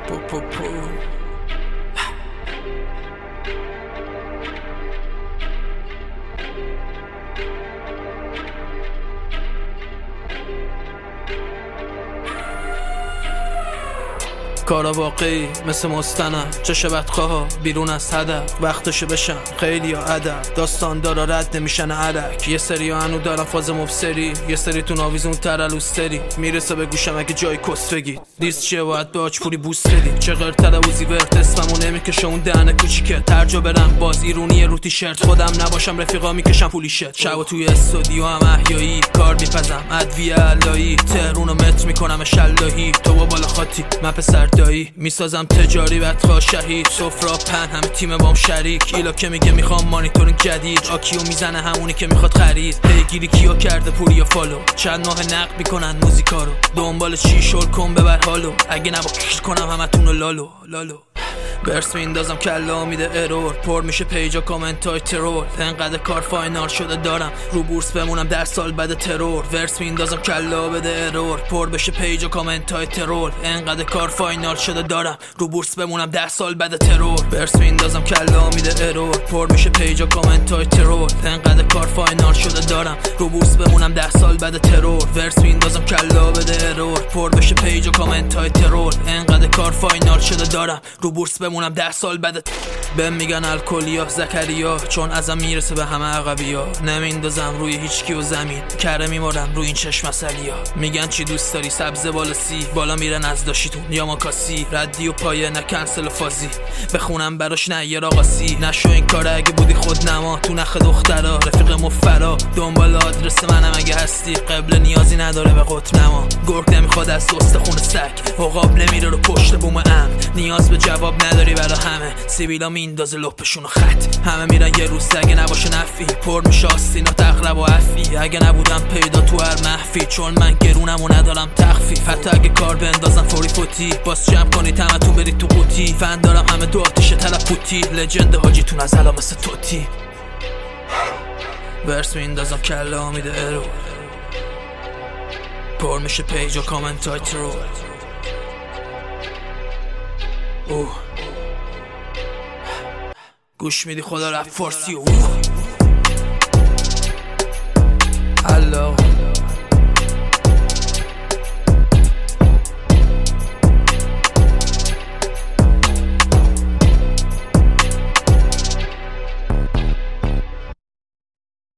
کارا واقعی مثل مستند، چه بدخواه بیرون از هدف، وقتشو بشن خیلی ها ادب، داستان دارا رد نمیشن علک. یه سری ها هنو دارن فاز مبصری، یه سری تون آویزون ترلوستری، میرسه به گوشم اگه جای کس بگید. دیست چیه باید به آجپوری بوست بدید، چه غیر تلوزی ورد اسممو نمیکشه اون دهنه کوچیکه. ترجا برم باز ایرونی رو تیشرت، خودم نباشم رفیقا میکشم پولی شد. شب توی استودیو هم احیایی، کار میپزم ادویه علایی، تهرونو متر میکنم شلاهی. تو با بالا خاطی من پسر دایی، میسازم تجاری بدخواه شهید. سفرا پن همه تیم بام شریک، ایلا که میگه میخوام مانیتورینگ جدید، آکیو میزنه همونی که میخواد خرید. پیگیری کیو کرده پوری یا فالو، چند ماه نقد میکنن موزیکا رو. دنبال چی شل کن ببر حالو، اگه نبا کش کنم همتونو لالو لالو. برس میندازم کلا میده ارور، پر میشه پیجا کامنت های ترور. انقدر کار فاینال شده دارم رو بورس بمونم 10 سال بعد ترور. ورس میندازم کلا بده ارور، پر بشه پیجا کامنت های ترور. انقدر کار فاینال شده دارم رو بورس بمونم 10 سال بعد ترور. برس میندازم کلا میده ارور، پر میشه پیجا کامنت های ترور. انقدر کار فاینال شده دارم رو بورس بمونم 10 سال بعد ترور. ورس میندازم کلا بده ارور، پر بشه پیجا کامنت های ترور. انقدر کار فاینال شده دارم رو بورس بمونم 10 سال بعد. بهم میگن الکلیا زکریا، چون ازم میرسه به همه عقبیا. نمیندازم روی هیچ کی و زمین، کره میمارم روی این چشم اصلیا. میگن چی دوست داری، سبز بالا سی، بالا میرن از داشتون یا ماکاسی. ردی و پایه نه کنسل و فازی، بخونم براش نه یه راقاسی. نشو این کاره اگه بودی خود نما، تو نخ دخترا رفیق مفرا. دنبال آدرس منم اگه هستی، قبل نیازی نداره به قطب نما. گرگ نمیخواد از دوست خون سگ، عقاب نمیره رو پشت بوم ام. نیاز به جواب نداری برا همه، سیبیلا میندازه لپشونو خط. همه میرن یه روز اگه نباشه نفی، پر میشه آستینا تقرب و عفی. اگه نبودم پیدا تو هر محفی، چون من گرونم و ندارم تخفیف. حتی اگه کار بندازم فوری فوتی، باز جمع کنید همتون برید تو قوطی. فن دارم همه تو آتیش تلپوتی، لجند حاجیتون از الا مثل توتی. ورس میندازم کلا میده ارور، پر میشه پیج و کامنت های ترور. گوش میدی خدا رفت فارسی. الله